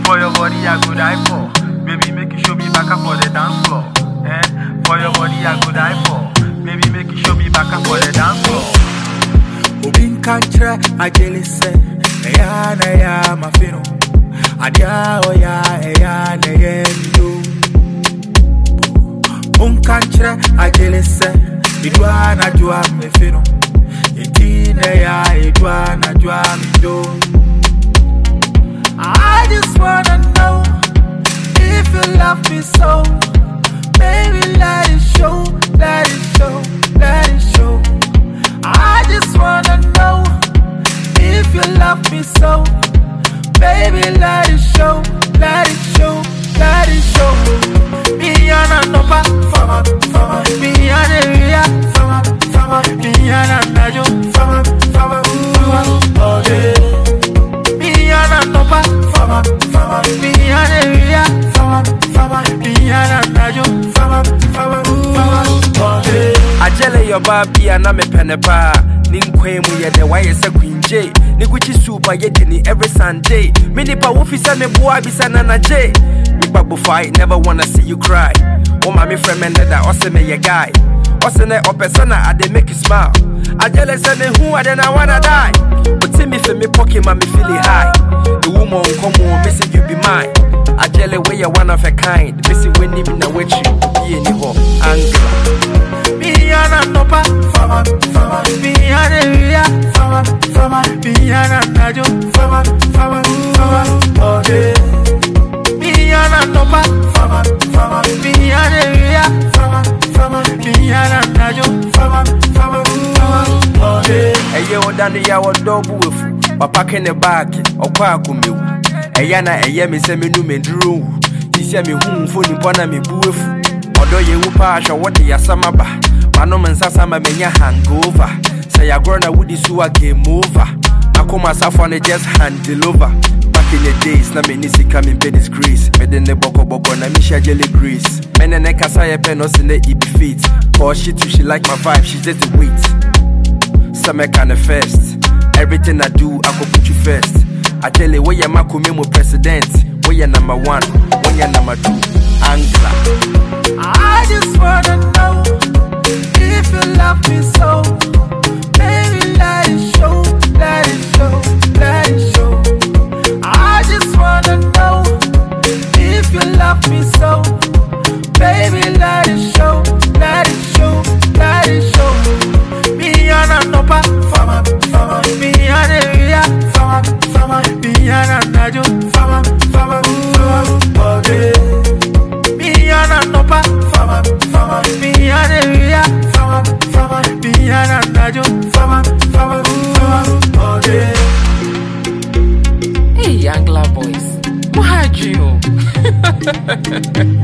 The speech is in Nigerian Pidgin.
For your body, I go die for. Baby, make you show me back up for the dance floor. For your body, I go die for. Baby, make you show me back up for the dance floor. Ubin kantra ajele se eya na ya mafino adia oya eya na yendo. Kantra ajele se idwa na jua mefino itine ya idwa na jua mido. I just wanna know if you love me so. Baby, let it show, let it show, let it show. I just wanna know if you love me so. Baby, let it show, let it show, let it show. Me and no pa, fama, me and area, fama, me and najo, fama, oh yeah. Me and no pa, fama, me and area, fama, me and najo, fama, oh yeah. Ajele your baby and I'm a penepa. Ninkwe mu ye de why is a Queen J. Niguchi super yetini every Sunday. Minipa wofi sa me boy bisa na J. Me babu fight, never wanna see you cry. Oh my friend man that ose me ye guy. Ose ne opesana I dey make you smile. Ajele say me who I then I wanna die. But see me for me pocket man me feeling high. The woman come on, me say you be mine. Ajele way you one of a kind. Me see when him na with you be any ho Angela. Me and no pa, fama, me and area, fama, me and najo, fama, oh yeah. Me and no pa, fama, me and area, fama, me and najo, fama, oh yeah. Eye odani ya wodobu wefu, wapake ne bagi, okwa akumewu. Eye na eye me se menu menduru. Tisia me hu mfo nipo na me buwefu. Odo ye wu pa ahwa wode ya samaba. Mano mensasa ma menya hangover. Say ya grow na woody suwa game over. Akoma safo ne just handle over. Back in the days na me nisi coming pay disgrace. Me de ne boko na me share jelly grease. Me ne kasa ye pen no se ne ibi feet. Cause she too she like my vibe, she just the wait. Some kind of first. Everything I do I go put you first. I tell you where you mako me mo president. Where you number one, where you number two. Angela. I just wanna know if you love me so. Baby, let it show, let it show, let it show. I just wanna know if you love me so. Baby, let it show, let it show, let it show. Me and no pa, fama, me and area, fama, me and najo, fama, oh yeah. Me and no pa, fama, me and area, fama, me and najo, fama, oh yeah. Hey, Angla boys, what had you?